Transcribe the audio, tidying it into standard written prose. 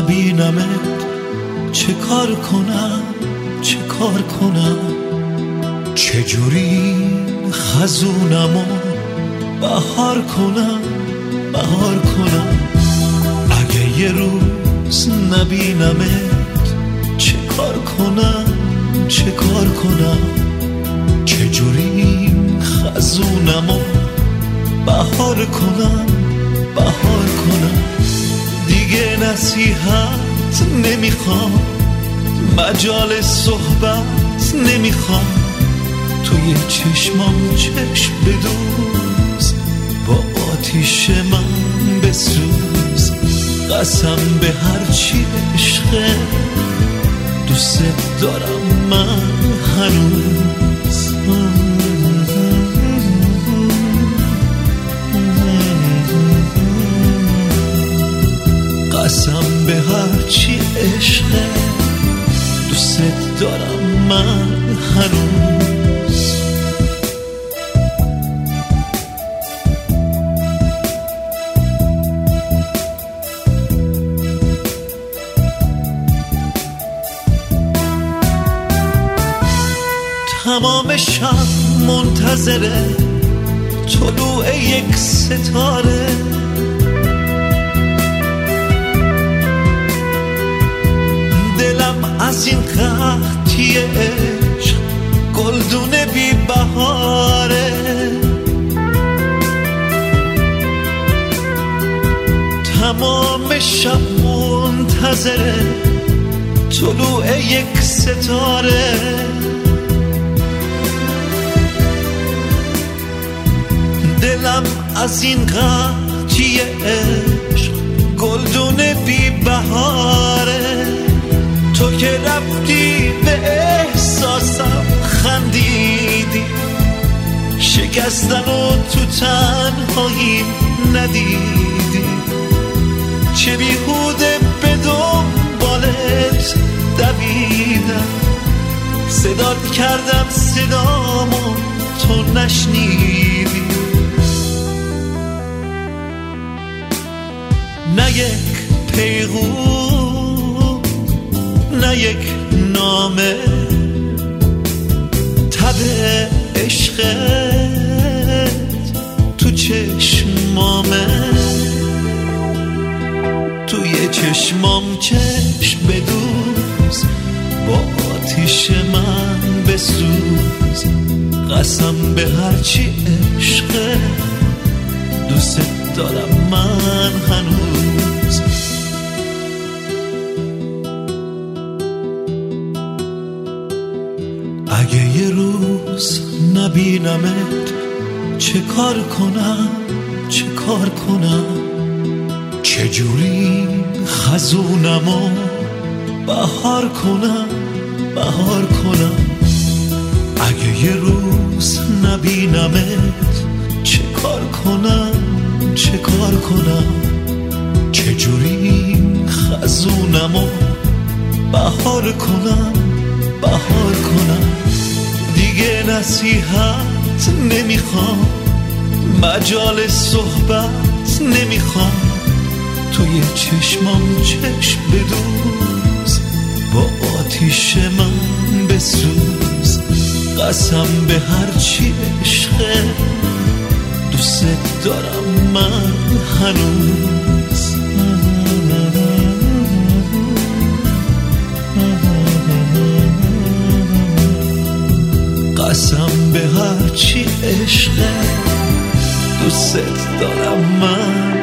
نبینمت چه کار کنم چه کار کنم، چجوری خزونم و بهار کنم بهار کنم. اگه یه روز نبینمت چه کار کنم چه کار کنم، چجوری خزونم و بهار کنم بهار کنم. دیگه نصیحت نمیخوام، مجال صحبت نمیخوام، توی چشمام چشم بدوز، با آتیش من بسوز. قسم به هرچی عشقه، دوست دارم من هنوز. قسم به هرچی عشقه، دوست دارم من هنوز. تمام شب منتظره طلوع یک ستاره، دلم از این قحطی عشق گلدون بی بهاره. تمام شب منتظره طلوع یک ستاره، دلم از این قحطی عشق گلدون بی بهاره. تو که رفتی به احساسم خندیدی، شکستن و تو تنهایی ندیدی، چه بیهوده به دنبالت دویدم، صدات کردم صدامو تو نشنیدی. نه یک پیغام نه یک نامه، تب عشقت تو چشمامه، توی چشمام چشم بدوز، با آتیش من بسوز. قسم به هرچی عشقه، دوست دارم من هنوز. اگه یه روز نبینمت چه کار کنم چه کار کنم، چجوری خزونم و بهار کنم بهار کنم. اگه یه روز نبینمت چه کار کنم چه کار کنم، چجوری خزونم و بهار کنم بهار کنم. دیگه نصیحت نمیخوام، مجال صحبت نمیخوام، توی چشمام چشم بدوز، با آتیش من بسوز. قسم به هرچی عشقه، دوست دارم من هنوز. قسم به هرچی عشقه، دوست دارم من